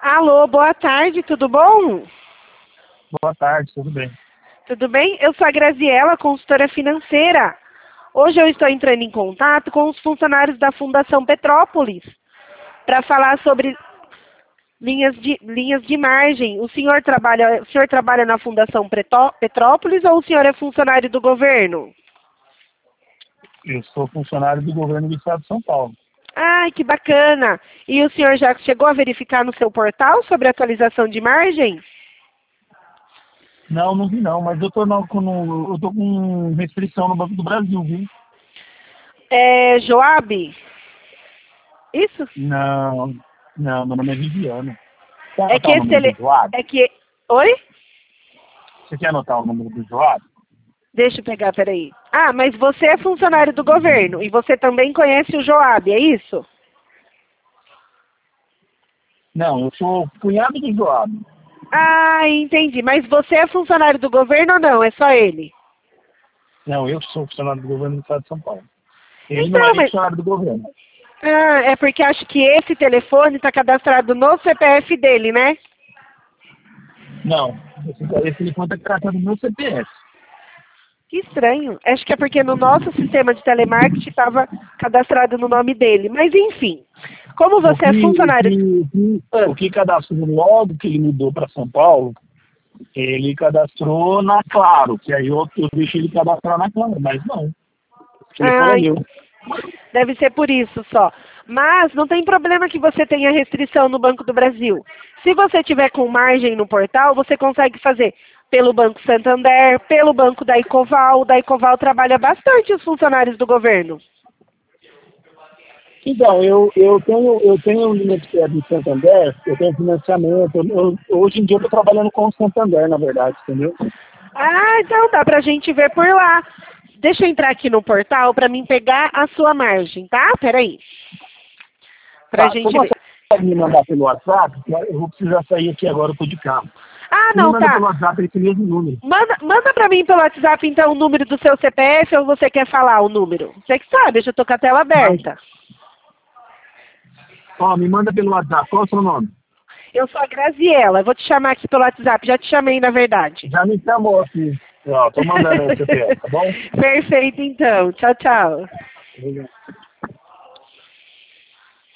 Alô, boa tarde, tudo bom? Boa tarde, tudo bem? Tudo bem? Eu sou a Graziela, consultora financeira. Hoje eu estou entrando em contato com os funcionários da Fundação Petrópolis para falar sobre linhas de margem. O senhor trabalha na Fundação Petrópolis ou o senhor é funcionário do governo? Eu sou funcionário do governo do estado de São Paulo. Ai, que bacana! E o senhor já chegou a verificar no seu portal sobre a atualização de margem? Não, não vi não, mas eu tô com restrição no Banco do Brasil, viu? É Joab? Isso? Não, meu nome é Viviana. Quer É que anotar o esse número do Joab? Oi? Você quer anotar o número do Joab? Deixa eu pegar, peraí. Ah, mas você é funcionário do governo e você também conhece o Joab, é isso? Não, eu sou cunhado do Joab. Ah, entendi. Mas você é funcionário do governo ou não? É só ele? Não, eu sou funcionário do governo do estado de São Paulo. Ele não Então, é mas... funcionário do governo. Ah, é porque acho que esse telefone está cadastrado no CPF dele, né? Não, esse telefone está tratando do meu CPF. Que estranho. Acho que é porque no nosso sistema de telemarketing estava cadastrado no nome dele. Mas, enfim, como O você é funcionário... que cadastrou logo que ele mudou para São Paulo, ele cadastrou na Claro, que aí eu deixei ele cadastrar na Claro, mas não. O telefone é Ai, meu. deve ser por isso só. Mas não tem problema que você tenha restrição no Banco do Brasil. Se você tiver com margem no portal, você consegue fazer pelo Banco Santander, pelo Banco da Ecoval. O da Ecoval trabalha bastante os funcionários do governo. Então, eu tenho linha de crédito em Santander, eu tenho financiamento. Hoje em dia eu estou trabalhando com o Santander, na verdade, entendeu? Ah, então dá pra gente ver por lá. Deixa eu entrar aqui no portal para mim pegar a sua margem, tá? Peraí. Pra Tá, você gente ver. consegue me mandar pelo WhatsApp? Eu vou precisar sair aqui agora, eu estou de carro. Ah, Me não, manda tá. pelo WhatsApp esse mesmo número. Manda pra mim pelo WhatsApp, então, o número do seu CPF ou você quer falar o número? Você que sabe, eu já tô com a tela Mas, aberta. me manda pelo WhatsApp. Qual é o seu nome? Eu sou a Graziela, eu vou te chamar aqui pelo WhatsApp, já te chamei, na verdade. Já me chamou aqui. Ó, tô mandando aí o CPF, tá bom? Perfeito, então. Tchau, tchau. Obrigado.